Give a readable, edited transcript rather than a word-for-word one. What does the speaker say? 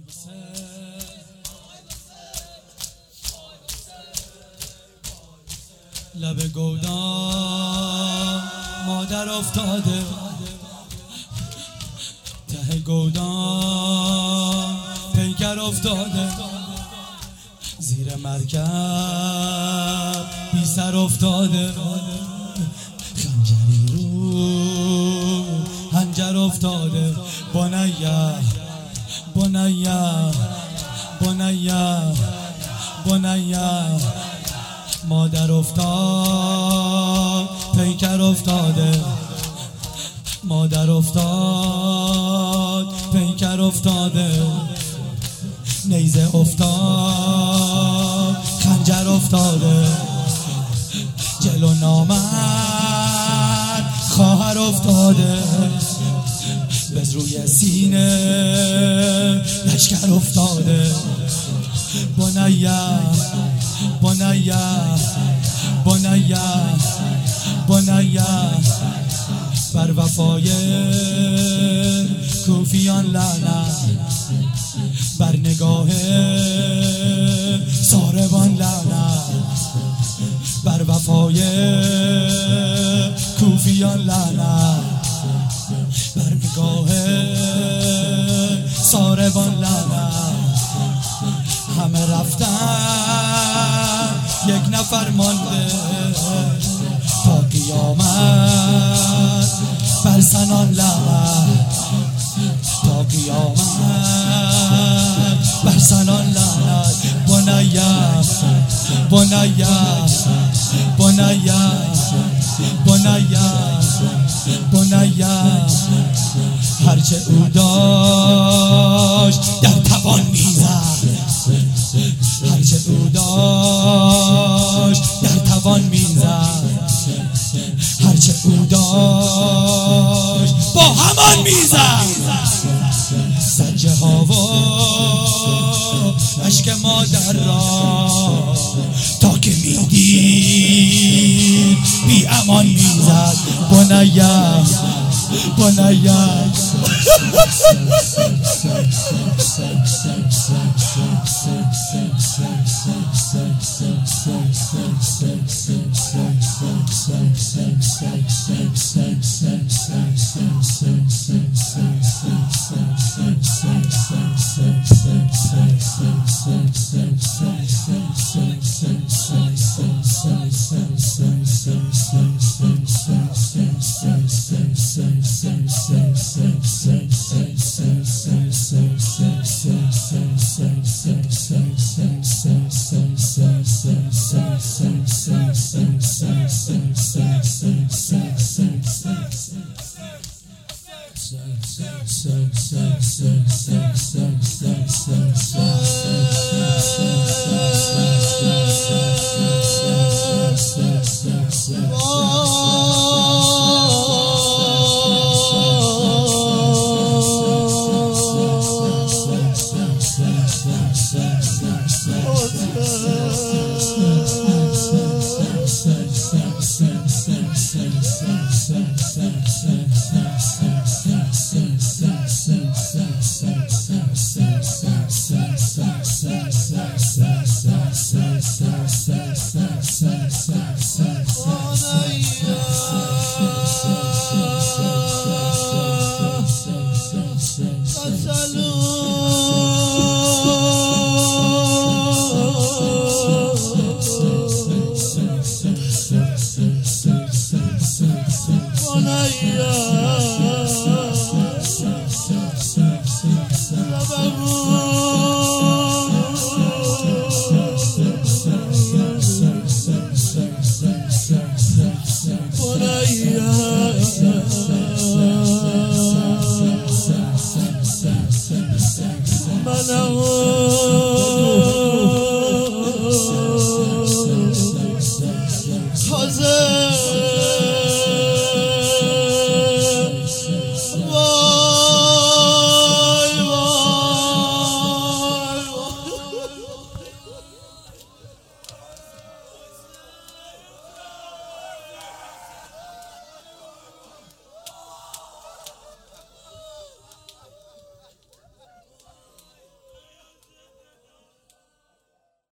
لب گودان مادر افتاده، ته گودان پیکر افتاده، زیر مرکب بی سر افتاده، خنجری رو هنجر افتاده. بنیه بنیه بنیه بنیه، مادر افتاد پیکر افتاده، مادر افتاد پیکر افتاده، نیزه افتاد خنجر افتاده، جلو نامرد خواهر افتاده، بز روی سینه لشکر افتاده. بنیه بنیه بنیه بنیه، بر وفای کوفیان لعنت، بر نگاه ساربان لعنت، بر وفای کوفیان لعنت، بر نگاه ساربان لعنت. همه رفتن یک نفر مانده، تا قیامت بر سنان لعنت، تا قیامت بر سنان لعنت. بنیه بنیه بنیه بنیه بنیه، هرچه او داشت در توان میزد، هرچه او داشت در توان میزد، هرچه او داشت با همان میزد. سجه ها و اشک مادر را تا که میدید بی امان میزد. بنیه بنیه منه